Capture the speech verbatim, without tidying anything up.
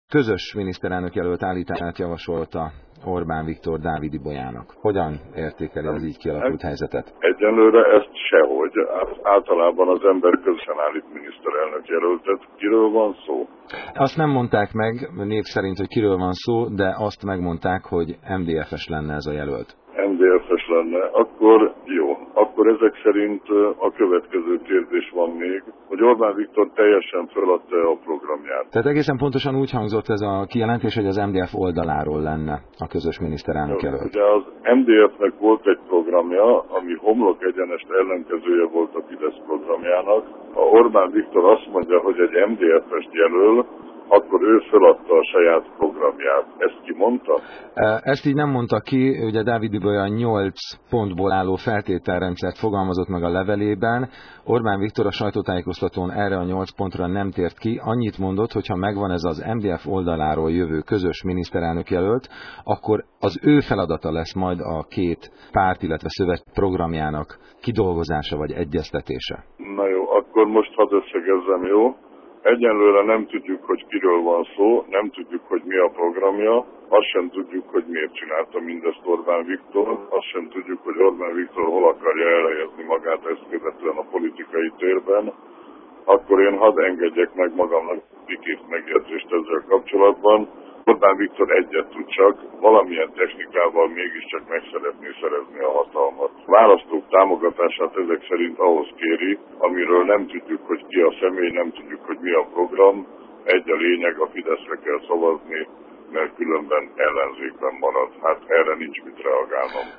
közös miniszterelnök jelölt állítását javasolta Orbán Viktor Dávid Ibolyának. Hogyan értékeli az így kialakult helyzetet? Egyelőre ezt sehogy. Általában az ember közösen állít miniszterelnök jelöltet. Kiről van szó? Azt nem mondták meg név szerint, hogy kiről van szó, de azt megmondták, hogy em dé ef-es lenne ez a jelölt. em dé ef-es lenne, akkor jó. Akkor ezek szerint a következő kérdés van még, hogy Orbán Viktor teljesen feladta a programját. Tehát egészen pontosan úgy hangzott ez a kijelentés, hogy az em dé ef oldaláról lenne a közös miniszterelnök jelölt. Ugye az em dé ef-nek volt egy programja, ami homlok egyenest ellenkezője volt a Fidesz programjának. Ha Orbán Viktor azt mondja, hogy egy em dé ef-est jelöl, akkor ő feladta a saját programját. Ezt ki mondta? Ezt így nem mondta ki, ugye Dávid Ibolya nyolc pontból álló feltételrendszert fogalmazott meg a levelében. Orbán Viktor a sajtótájékoztatón erre a nyolc pontra nem tért ki. Annyit mondott, hogy ha megvan ez az em dé ef oldaláról jövő közös miniszterelnök jelölt, akkor az ő feladata lesz majd a két párt, illetve szövet programjának kidolgozása vagy egyeztetése. Na jó, akkor most hadd összegezzem, jó? Egyenlőre nem tudjuk, hogy kiről van szó, nem tudjuk, hogy mi a programja, azt sem tudjuk, hogy miért csinálta mindezt Orbán Viktor, azt sem tudjuk, hogy Orbán Viktor hol akarja elhelyezni magát ezt követően a politikai térben. Akkor én hadd engedjek meg magamnak két megjegyzést ezzel kapcsolatban. Orbán Viktor egyet tud csak, valamilyen technikával mégiscsak meg szeretné szerezni a hatalmat. Választók támogatását ezek szerint ahhoz kéri, amiről nem tudjuk, hogy ki a személy, nem tudjuk, hogy mi a program. Egy a lényeg, a Fideszre kell szavazni, mert különben ellenzékben marad. Hát erre nincs mit reagálnom.